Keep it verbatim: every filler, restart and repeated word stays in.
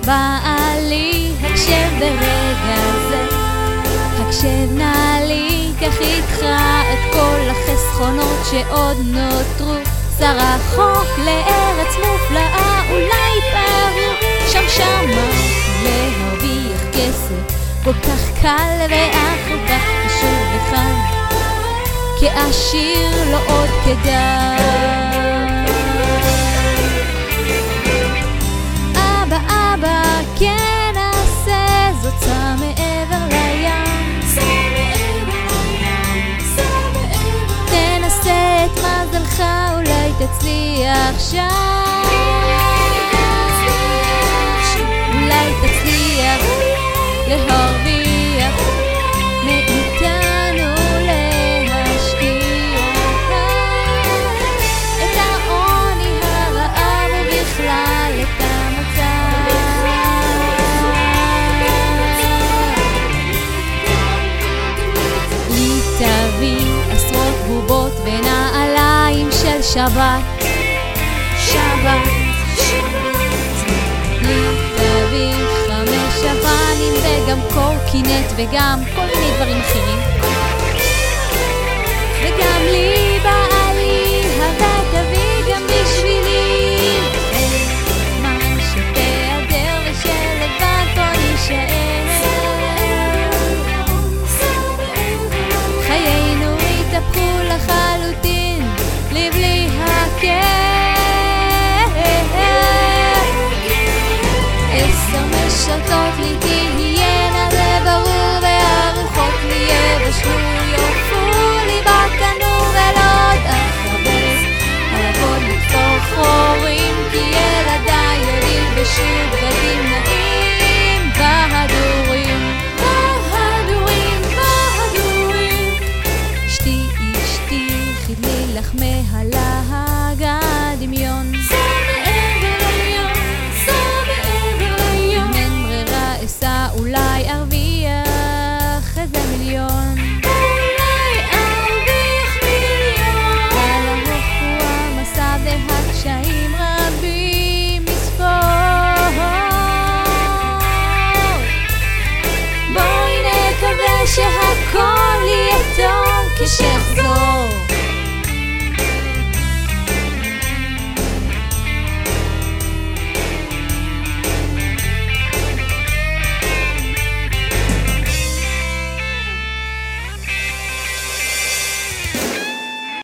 בעלי, הקשב ברגע זה, הקשב נא לי, קח איתך את כל החסכונות שעוד נותרו, סע רחוק לארץ מופלאה, אולי פרו, שם שמה להרוויח כסף, כל כך קל ואף כל כך פשוט וחד, כעשיר לא עוד כדאי. אבא אבא כן עשה זאת, סע מעבר לים, תנסה את מזלך, אולי תצליח שם, אולי תצליח להרוויח מאיתנו, להשקיע את העוני הרעב ובכלל את המצב. לי תביא עשרות בובות ונעליים של שבת, שבת, לי תביא חמש שבנים וגם קורקינט וגם כל מיני דברים אחרים, וגם לי בעלי הבת תביא גם בשבילי מה שתיעדר ושלבד פה נשאר, חיינו התהפכו לחלוטין לבלי הכר, עשר משרתות לי תהיינה זה ברור, והרוחות לי יבשו יופו לי בתנור, ולא עוד אך הרבה לעבוד לתפור חורים, כי ילדיי ילבשו בגדים נעים, בהדורים, בהדורים, בהדורים. אשתי אשתי חידלי לך מהלהב,